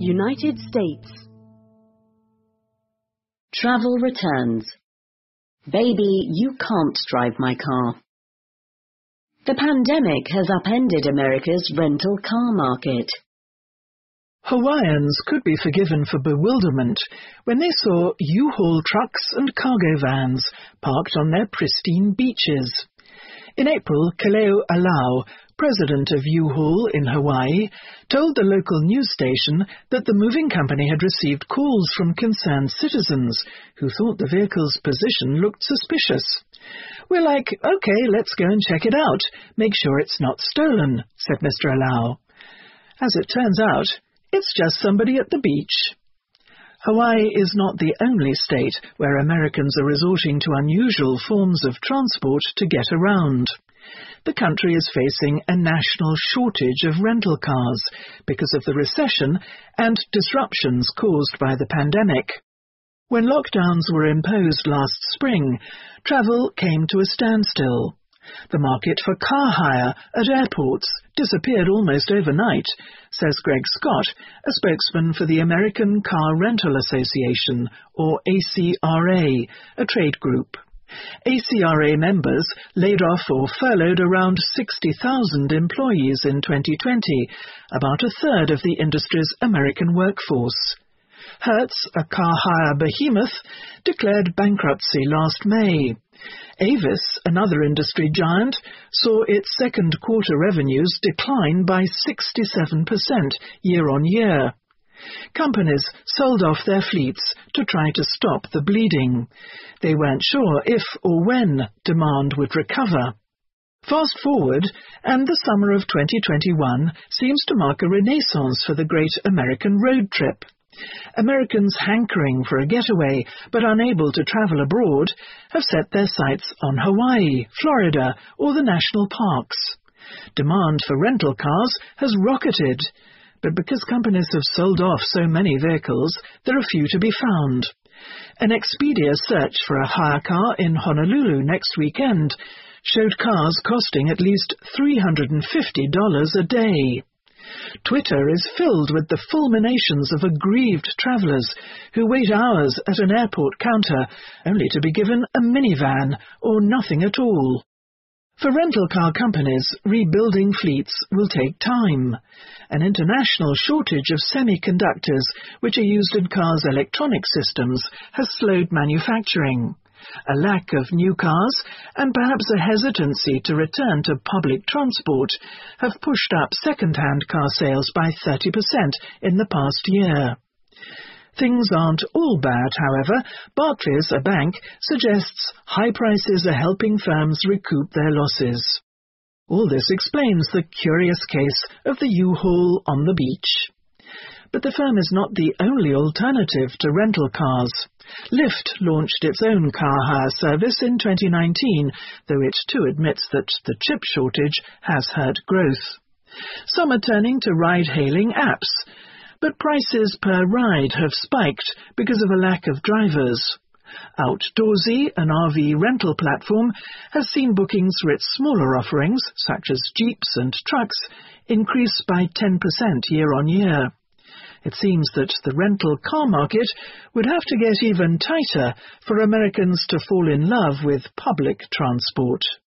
United States. Travel returns. Baby, you can't drive my car. The pandemic has upended America's rental car market. Hawaiians could be forgiven for bewilderment when they saw U-Haul trucks and cargo vans parked on their pristine beaches. In April, Kaleo Alau, president of U-Haul in Hawaii, told the local news station that the moving company had received calls from concerned citizens who thought the vehicle's position looked suspicious. "We're like, okay, let's go and check it out. Make sure it's not stolen," said Mr. Alau. As it turns out, it's just somebody at the beach. Hawaii is not the only state where Americans are resorting to unusual forms of transport to get around. The country is facing a national shortage of rental cars because of the recession and disruptions caused by the pandemic. When lockdowns were imposed last spring, travel came to a standstill. The market for car hire at airports disappeared almost overnight, says Greg Scott, a spokesman for the American Car Rental Association, or ACRA, a trade group. ACRA members laid off or furloughed around 60,000 employees in 2020, about a third of the industry's American workforce. Hertz, a car hire behemoth, declared bankruptcy last May. Avis, another industry giant, saw its second quarter revenues decline by 67% year-on-year. Companies sold off their fleets to try to stop the bleeding. They weren't sure if or when demand would recover. Fast forward, and the summer of 2021 seems to mark a renaissance for the great American road trip. Americans hankering for a getaway but unable to travel abroad have set their sights on Hawaii, Florida, or the national parks. Demand for rental cars has rocketed, but because companies have sold off so many vehicles, there are few to be found. An Expedia search for a hire car in Honolulu next weekend showed cars costing at least $350 a day. Twitter is filled with the fulminations of aggrieved travellers who wait hours at an airport counter only to be given a minivan or nothing at all. For rental car companies, rebuilding fleets will take time. An international shortage of semiconductors, which are used in cars' electronic systems, has slowed manufacturing. A lack of new cars and perhaps a hesitancy to return to public transport have pushed up second-hand car sales by 30% in the past year. Things aren't all bad, however. Barclays, a bank, suggests high prices are helping firms recoup their losses. All this explains the curious case of the U-Haul on the beach. But the firm is not the only alternative to rental cars. Lyft launched its own car hire service in 2019, though it too admits that the chip shortage has hurt growth. Some are turning to ride-hailing apps, but prices per ride have spiked because of a lack of drivers. Outdoorsy, an RV rental platform, has seen bookings for its smaller offerings, such as jeeps and trucks, increase by 10% year-on-year. It seems that the rental car market would have to get even tighter for Americans to fall in love with public transport.